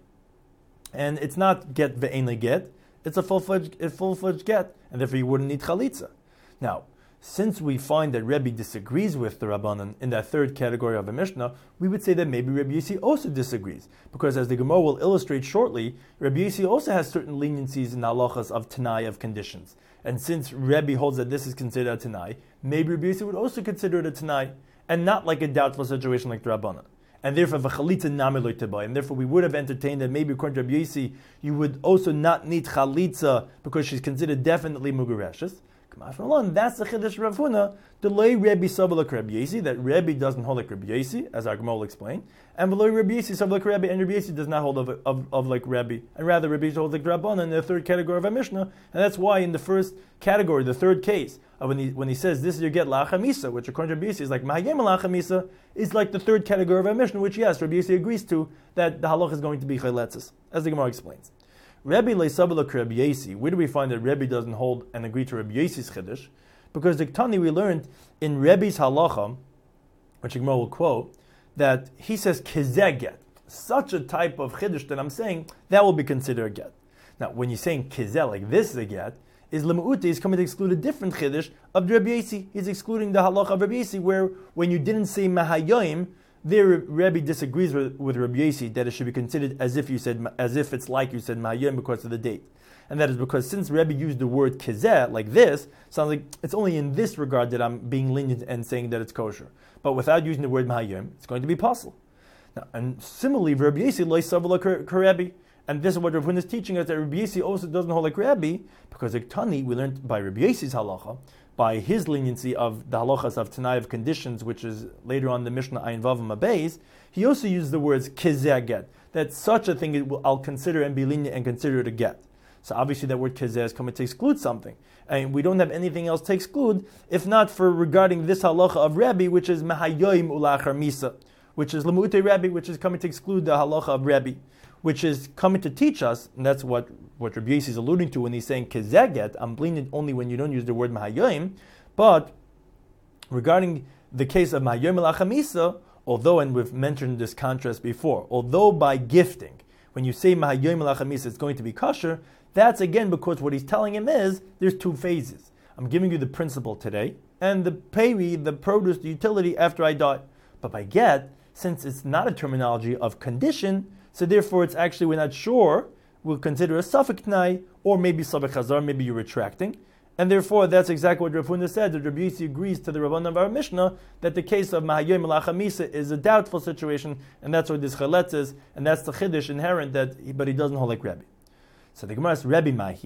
Speaker 1: And it's not get ve'enli get, it's a full-fledged get, and therefore you wouldn't need Chalitza. Now, since we find that Rebbe disagrees with the Rabbanan in that third category of a Mishnah, we would say that maybe Rebbe Yossi also disagrees. Because as the Gemara will illustrate shortly, Rebbe Yossi also has certain leniencies in the halachas of Tanai, of conditions. And since Rebbe holds that this is considered a Tanai, maybe Rebbe Yossi would also consider it a Tanai, and not like a doubtful situation like the Rabbanan. And therefore, v'chalitza nami lo tibay. And therefore, we would have entertained that maybe according to Rebbe Yossi, you would also not need chalitza because she's considered definitely mugureshes. That's the chiddush of Rav Huna, delay Rebbe Sabalak Rebbe Yossi, that Rebbe doesn't hold like Rebbe Yossi, as our Gemara will explain, and below Rebbe Yossi Sabalak Rebbe, and Rebbe Yossi does not hold of like Rebbe, and rather Rebbe Yossi holds like Rabbanan in the third category of a Mishnah, and that's why in the first category, the third case, when he says this is your get la'achamisa, which according to Rebbe Yossi is like mahayim la'achamisa, is like the third category of a Mishnah, which yes, Rebbe Yossi agrees to, that the halach is going to be chayletzes, as the Gemara explains. Rebbe le'sabalak Rebbe Yossi, where do we find that Rebbe doesn't hold and agree to Rebbe Yossi's chiddush? Because the Tani we learned in Rebbe's halacha, which Gemara will quote, that he says kizeh get, such a type of chiddush that I'm saying, that will be considered a get. Now, when you're saying kizeh, like this is a get, is Lema'ute is coming to exclude a different chiddush of Rebbe Yossi. He's excluding the halacha of Rebbe Yossi, where when you didn't say mahayim, there Rebbe disagrees with Rebbe Yossi that it should be considered as if it's like you said mahayim because of the date. And that is because since Rebbe used the word kizeh, like this, sounds like it's only in this regard that I'm being lenient and saying that it's kosher. But without using the word mahayim, it's going to be possible. Now, and similarly, Rebbe Yossi loy savala Rebbe, and this is what Rav Huna is teaching us, that Rebbe Yossi also doesn't hold like Rebbe, because the Tani, we learned by Rebbe Yossi's halacha, by his leniency of the halachas of Tanai of conditions, which is later on the Mishnah Ayin Vav Mabeis, he also used the words kizeh get, that such a thing I'll consider and be lenient and consider it a get. So obviously that word kizeh is coming to exclude something. And we don't have anything else to exclude, if not for regarding this halacha of Rebbe, which is mehayoim ulachar misa, which is lemute Rebbe, which is coming to exclude the halacha of Rebbe, which is coming to teach us, and that's what Rabbi Yossi is alluding to when he's saying kizeh get, I'm lenient only when you don't use the word mehayoim, but regarding the case of mehayoim ulachar misa, although, and we've mentioned this contrast before, although by gifting, when you say mehayoim ulachar misa, it's going to be kosher, that's again because what he's telling him is there's two phases. I'm giving you the principle today, and the payee, the produce, the utility after I die. But by get, since it's not a terminology of condition, so therefore it's actually, we're not sure, we'll consider a suffix t'nai, or maybe sabek chazar, maybe you're retracting. And therefore that's exactly what Rav Huna said, that Rabbi Yossi agrees to the Rabbanan of our Mishnah, that the case of Mahayim Elachamisa is a doubtful situation, and that's what this chaletz is, and that's the chiddush inherent, but he doesn't hold like Rebbe. So the Gemara asks, Rebbe Mahi,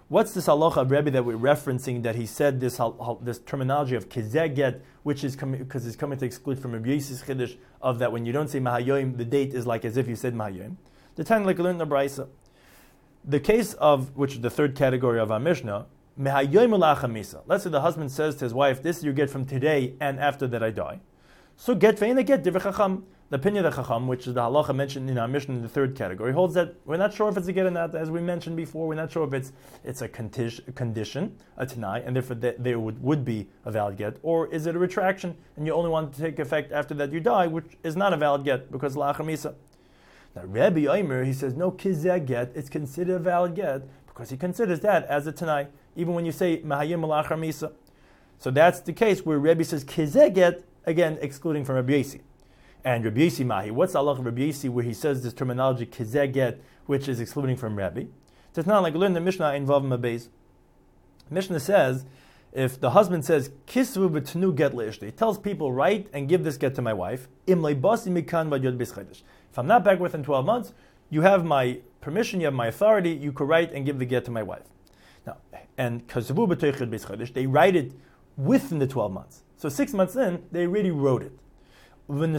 Speaker 1: What's this halacha of Rebbe that we're referencing, that he said this this terminology of kizeh get, which is because it's coming to exclude from Rabbi Yosef's chiddush of that when you don't say Mahayoim, the date is like as if you said Mahayoim. The time like learned in the Brisa. The case of, which is the third category of our Mishnah, Mehayoim ulachamisa. Let's say the husband says to his wife, this is your get from today and after that I die. So get ve'ena get divrei chacham. The opinion of the chacham, which is the halacha mentioned in our Mishnah in the third category, holds that we're not sure if it's a get or not. As we mentioned before, we're not sure if it's a condition, a tanai, and therefore there would be a valid get, or is it a retraction and you only want it to take effect after that you die, which is not a valid get because la'achamisa. Now Rabbi Omer, he says no kizeh get, it's considered a valid get because he considers that as a tanai, even when you say mahayim la'achamisa. So that's the case where Rabbi says kizeh get, again excluding from Rabbi Yossi. And Rabbi Yossi Mahi, what's the halacha of Rabbi Yossi where he says this terminology kizeh get, which is excluding from Rabbi? So it's not like we learned the Mishnah involving a base. Mishnah says, if the husband says kisvu b'tnu get le'ishti, he tells people, write and give this get to my wife. Im leibasi mikan v'yod b'schedish. If I'm not back within 12 months, you have my permission, you have my authority, you could write and give the get to my wife. Now, and kasvu b'toich yod b'schedish, they write it within the 12 months. So 6 months in, they already wrote it. And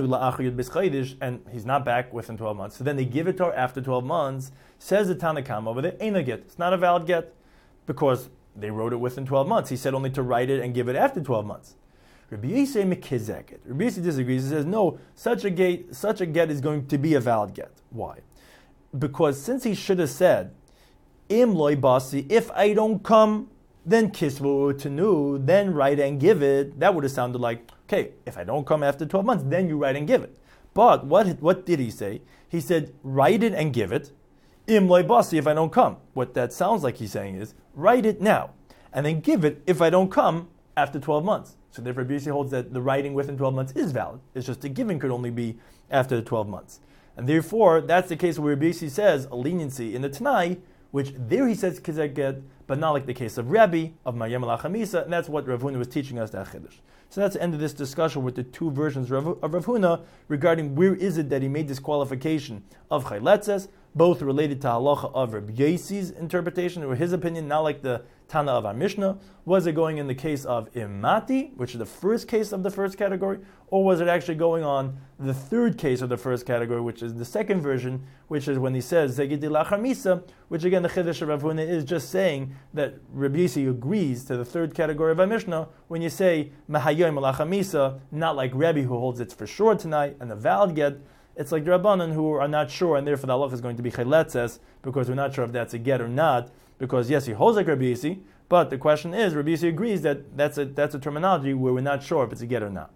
Speaker 1: he's not back within 12 months. So then they give it to her after 12 months. Says the Tanakam over there, ain't a get. It's not a valid get because they wrote it within 12 months. He said only to write it and give it after 12 months. Rabbi Yossi mekizek. Rabbi Yossi disagrees. He says no, such a get is going to be a valid get. Why? Because since he should have said, im loy basi, if I don't come, then kisvu tenu, then write and give it. That would have sounded like, okay, if I don't come after 12 months, then you write and give it. But what did he say? He said, write it and give it. Im loy basi, if I don't come. What that sounds like he's saying is, write it now, and then give it if I don't come after 12 months. So therefore, Rabbi Yossi holds that the writing within 12 months is valid. It's just the giving could only be after the 12 months. And therefore, that's the case where Rabbi Yossi says a leniency in the Tanai, which there he says kizek get, but not like the case of Rabbi, of Mayem al-Achamisa, and that's what Rav Huna was teaching us that Chiddush. So that's the end of this discussion with the two versions of Rav Huna regarding where is it that he made this qualification of Chayletzes, both related to halacha of Rabbi Yossi's interpretation, or his opinion, not like the Tana of our Mishnah. Was it going in the case of Imati, which is the first case of the first category, or was it actually going on the third case of the first category, which is the second version, which is when he says Zegidi Lachamisa, which again the Chiddush of Rav Huna is just saying that Rabbi Yossi agrees to the third category of our Mishnah when you say Mahayim Lachamisa, not like Rabbi who holds it's for sure tonight and the valid get. It's like the Rabbanan who are not sure, and therefore the halacha is going to be chayletzes because we're not sure if that's a get or not. Because yes, he holds like Rabbi Yossi, but the question is, Rabbi Yossi agrees that that's a terminology where we're not sure if it's a get or not.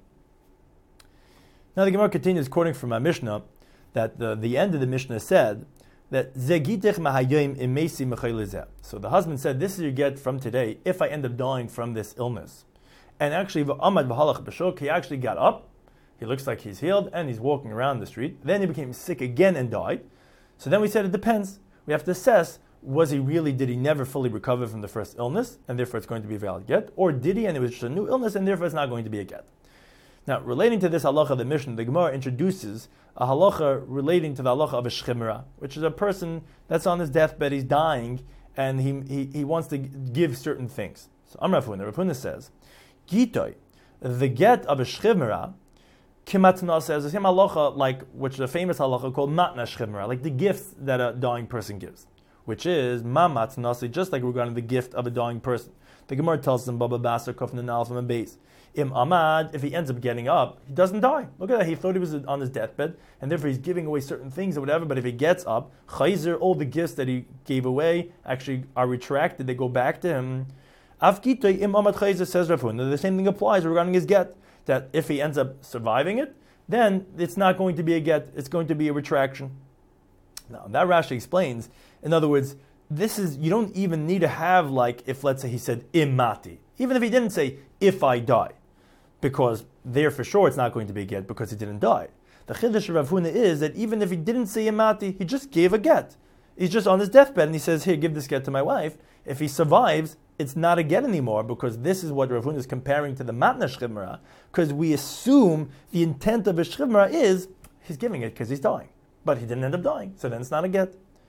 Speaker 1: Now the Gemara continues quoting from our Mishnah that the end of the Mishnah said that zegitech mahayim imesi mechalezeh. So the husband said, "This is your get from today. If I end up dying from this illness," and actually v'amad v'halach b'shok, he actually got up. He looks like he's healed, and he's walking around the street. Then he became sick again and died. So then we said it depends. We have to assess, did he never fully recover from the first illness, and therefore it's going to be a valid get? Or did he, and it was just a new illness, and therefore it's not going to be a get? Now, relating to this halacha of the Mishnah, the Gemara introduces a halacha relating to the halacha of a shchimera, which is a person that's on his deathbed, he's dying, and he wants to give certain things. So Amar Rav Huna, Rav Huna says, Gitoi, the get of a shchimera, Kimatna says the same halacha, like which is a famous halacha called matna shchimra, like the gifts that a dying person gives, which is mamatnasi, just like regarding the gift of a dying person. The Gemara tells them Baba Basar Kofna Nal from a base. Im Amad, if he ends up getting up, he doesn't die. Look at that, he thought he was on his deathbed, and therefore he's giving away certain things or whatever, but if he gets up, chayzer, all the gifts that he gave away actually are retracted, they go back to him. Afkitoy Im Amad chayzer, says Rav Huna, the same thing applies regarding his get. That if he ends up surviving it, then it's not going to be a get, it's going to be a retraction. Now, that Rashi explains, in other words, you don't even need to have, like, if let's say he said imati, even if he didn't say if I die, because there for sure it's not going to be a get because he didn't die. The Chiddush of Rav Huna is that even if he didn't say imati, he just gave a get. He's just on his deathbed and he says, here, give this get to my wife. If he survives, it's not a get anymore, because this is what Rav Huna is comparing to the matna shchimra, because we assume the intent of a shchimra is he's giving it because he's dying, but he didn't end up dying, so then it's not a get.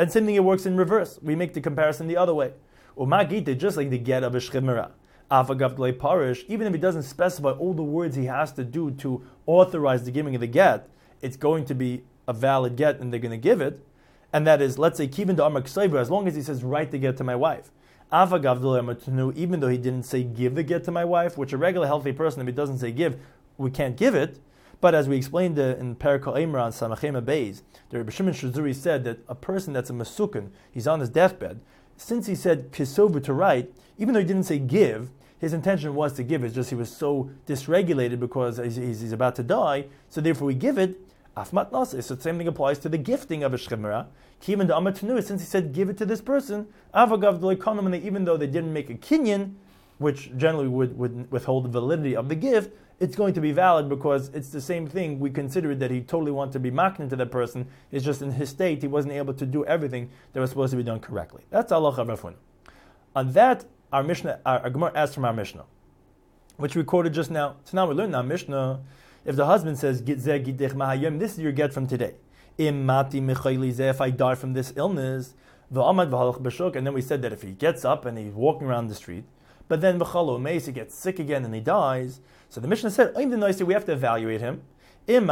Speaker 1: And same thing, it works in reverse. We make the comparison the other way. Umagite, just like the get of a shchimera. Afagav glei parish, even if he doesn't specify all the words he has to do to authorize the giving of the get, it's going to be a valid get and they're going to give it. And that is, let's say, kivin to amar ksayver, as long as he says, write the get to my wife. Afagav glei, even though he didn't say give the get to my wife, which a regular healthy person, if he doesn't say give, we can't give it. But as we explained in Perikal Eimer on Samachema Beis, the Rebbe Shimon Shuzuri said that a person that's a masukin, he's on his deathbed, since he said kisovu to write, even though he didn't say give, his intention was to give. It's just he was so dysregulated because he's about to die, so therefore we give it. Afmat nasa. So the same thing applies to the gifting of a shchimera. Kivan to amat tenu, since he said give it to this person, avagav d'leikonim, and even though they didn't make a kinyan, which generally would withhold the validity of the gift, it's going to be valid because it's the same thing. We consider that he totally wanted to be maknin to that person. It's just in his state, he wasn't able to do everything that was supposed to be done correctly. That's Allah Rav Huna. On that, our Gemara asked from our Mishnah, which we quoted just now. So now we learned in our Mishnah, if the husband says, this is your get from today. If I die from this illness, and then we said that if he gets up and he's walking around the street, but then he gets sick again and he dies. So the Mishnah said, we have to evaluate him. If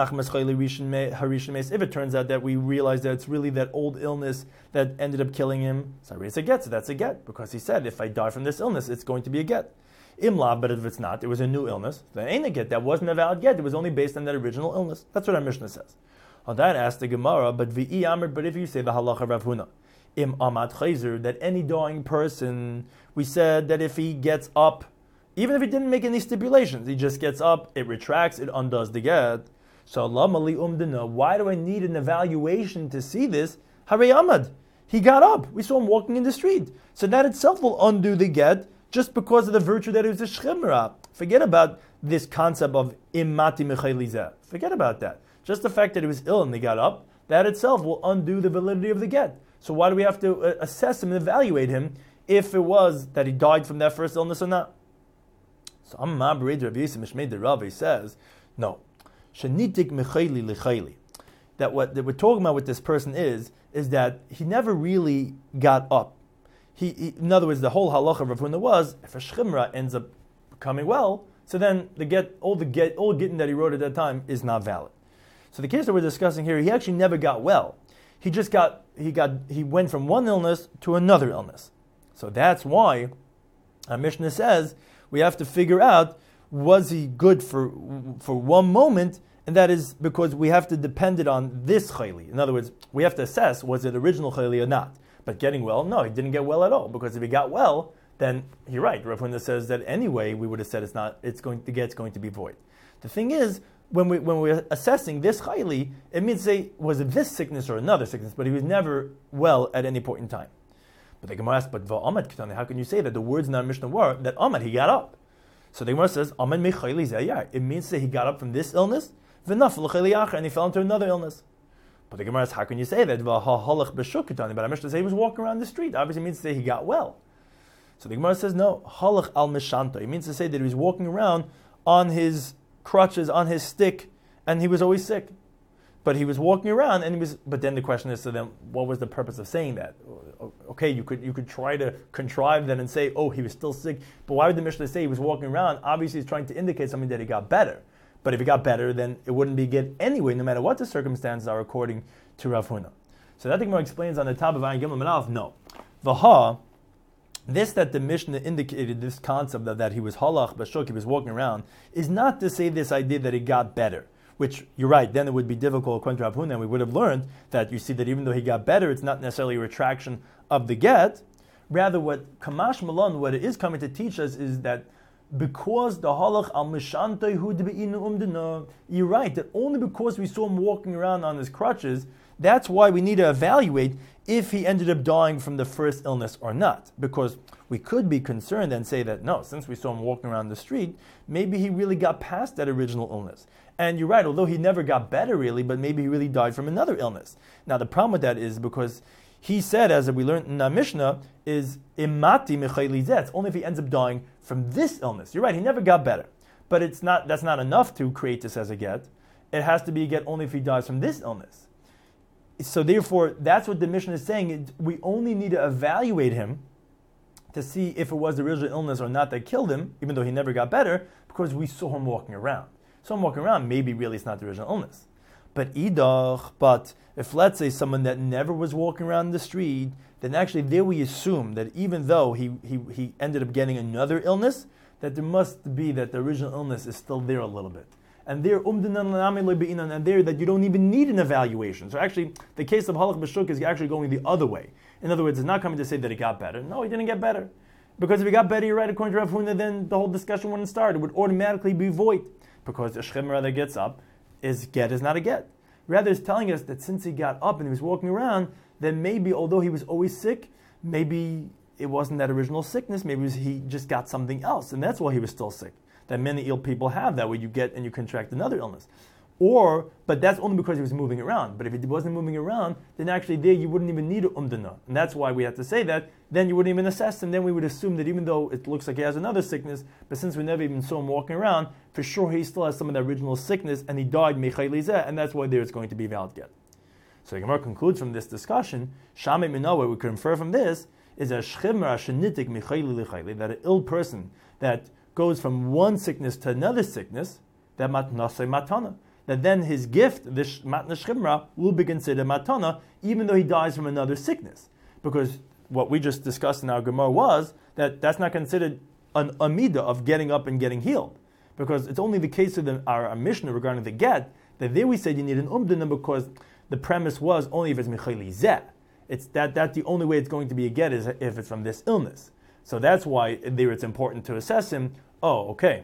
Speaker 1: it turns out that we realize that it's really that old illness that ended up killing him, so that's a get, because he said, if I die from this illness, it's going to be a get. But if it's not, it was a new illness, then ain't a get. That wasn't a valid get. It was only based on that original illness. That's what our Mishnah says. On that asked the Gemara, but if you say the halacha Rav Huna, im amad chayzer, that any dying person, we said that if he gets up, even if he didn't make any stipulations, he just gets up, it retracts, it undoes the get. So why do I need an evaluation to see this? Harei amad, he got up. We saw him walking in the street. So that itself will undo the get just because of the virtue that it was a shchimra. Forget about this concept of immati mechayliza. Forget about that. Just the fact that he was ill and he got up, that itself will undo the validity of the get. So why do we have to assess him and evaluate him if it was that he died from that first illness or not? So Rav Yisrael Mishmei the Rav says, no. Shenitik mechayli lechayli. That what we're talking about with this person is that he never really got up. In other words, the whole halacha of Rav Huna was, if a shchimra ends up becoming well, so then all gittin that he wrote at that time is not valid. So the case that we're discussing here, he actually never got well. He went from one illness to another illness. So that's why our Mishnah says we have to figure out, was he good for one moment, and that is because we have to depend it on this chayli. In other words, we have to assess, was it original chayli or not? But getting well, no, he didn't get well at all, because if he got well, then you're right. Rav Huna says that anyway, we would have said the get's going to be void. The thing is, when we're assessing this chayli, it means say, was it this sickness or another sickness, but he was never well at any point in time. But the Gemara asks, but va'amad kitani, how can you say that? The words in our Mishnah were that amad, he got up. So the Gemara says, amad mechayli zayar. It means that he got up from this illness, v'nafel l'chayli acher, and he fell into another illness. But the Gemara asks, how can you say that? V'hahalach b'shuk kitani. But our Mishnah says he was walking around the street. Obviously, it means to say he got well. So the Gemara says, no, halach al mishanta. It means to say that he was walking around on his crutches, on his stick, and he was always sick. But he was walking around, but then the question is, so then what was the purpose of saying that? Okay, you could try to contrive that and say, oh, he was still sick, but why would the Mishnah say he was walking around? Obviously, he's trying to indicate something that he got better. But if he got better, then it wouldn't be good anyway, no matter what the circumstances are according to Rav Huna. So that the Gemara explains on the top of Ayin Gimel Menalef, no. Vaha, this that the Mishnah indicated, this concept that he was halach b'shuk, he was walking around, is not to say this idea that he got better. Which, you're right, then it would be difficult according to Rav Huna, and we would have learned that you see that even though he got better, it's not necessarily a retraction of the get. Rather, what Kamash Malon, what it is coming to teach us is that because the halach al mishantay hu d'be'inu umdina, you're right, that only because we saw him walking around on his crutches, that's why we need to evaluate if he ended up dying from the first illness or not. Because we could be concerned and say that, no, since we saw him walking around the street, maybe he really got past that original illness. And you're right, although he never got better really, but maybe he really died from another illness. Now the problem with that is because he said, as we learned in our Mishnah, is imati mechayli zeh. It's only if he ends up dying from this illness. You're right, he never got better. But that's not enough to create this as a get. It has to be a get only if he dies from this illness. So therefore, that's what the Mishnah is saying. We only need to evaluate him to see if it was the original illness or not that killed him, even though he never got better, because we saw him walking around. So him walking around, maybe really it's not the original illness. But if let's say someone that never was walking around in the street, then actually there we assume that even though he ended up getting another illness, that there must be that the original illness is still there a little bit. And there, and there that you don't even need an evaluation. So actually, the case of halach b'shuk is actually going the other way. In other words, it's not coming to say that it got better. No, he didn't get better. Because if he got better, you're right, according to Rav Huna, then the whole discussion wouldn't start. It would automatically be void. Because the shchemra that gets up is not a get. Rather, it's telling us that since he got up and he was walking around, then maybe, although he was always sick, maybe it wasn't that original sickness, maybe he just got something else, and that's why he was still sick. That many ill people have that, where you get and you contract another illness. But that's only because he was moving around. But if he wasn't moving around, then actually there you wouldn't even need an umdana. And that's why we have to say that. Then you wouldn't even assess him. Then we would assume that even though it looks like he has another sickness, but since we never even saw him walking around, for sure he still has some of the original sickness, and he died mechayli, and that's why there it's going to be valid get. So the Gemara concludes from this discussion, Shamei Minah, what we can infer from this, is a shchimra shenitik mechayli lichayli, that an ill person that goes from one sickness to another sickness, that matnasei matana, that then his gift, this matna shchimra, will be considered matana, even though he dies from another sickness. Because what we just discussed in our Gemara was that that's not considered an amida of getting up and getting healed. Because it's only the case of our Mishnah regarding the get, that there we said you need an umdana because the premise was only if it's mechayli zeh. It's that's the only way it's going to be a get is if it's from this illness. So that's why there it's important to assess him. Oh, okay.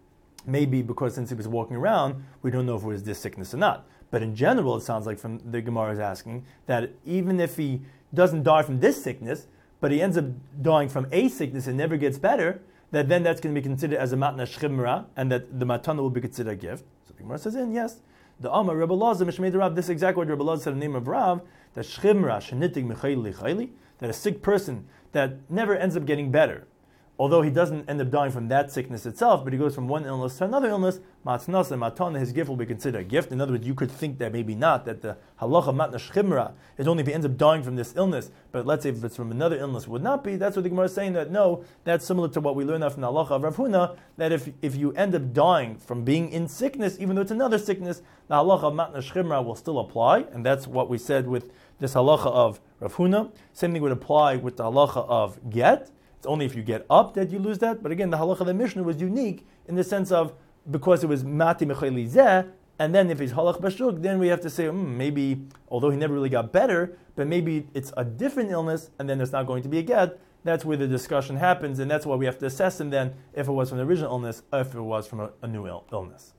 Speaker 1: Maybe because since he was walking around, we don't know if it was this sickness or not. But in general, it sounds like from the Gemara is asking that even if he doesn't die from this sickness, but he ends up dying from a sickness and never gets better, that then that's going to be considered as a matna shchimra, and that the matana will be considered a gift. So the Gemara says yes. The Amar Rebbe Lazar Mishmei Rav. This is exactly what Rebbe Lazar said in the name of Rav. That shchimra shenitig mechayli lichayli. That a sick person that never ends up getting better, although he doesn't end up dying from that sickness itself, but he goes from one illness to another illness, matnas and matana, his gift will be considered a gift. In other words, you could think that maybe not, that the halacha matna shchimra is only if he ends up dying from this illness, but let's say if it's from another illness, would not be. That's what the Gemara is saying, that no, that's similar to what we learned from the halacha of Rav Huna, that if you end up dying from being in sickness, even though it's another sickness, the halacha of matna shchimra will still apply, and that's what we said with this halacha of Rav Huna. Same thing would apply with the halacha of get. It's only if you get up that you lose that. But again, the halacha of the Mishnah was unique in the sense of because it was mati mechayli zeh, and then if he's halach bashuk, then we have to say maybe, although he never really got better, but maybe it's a different illness, and then there's not going to be a get. That's where the discussion happens, and that's why we have to assess him then if it was from the original illness, or if it was from a new illness.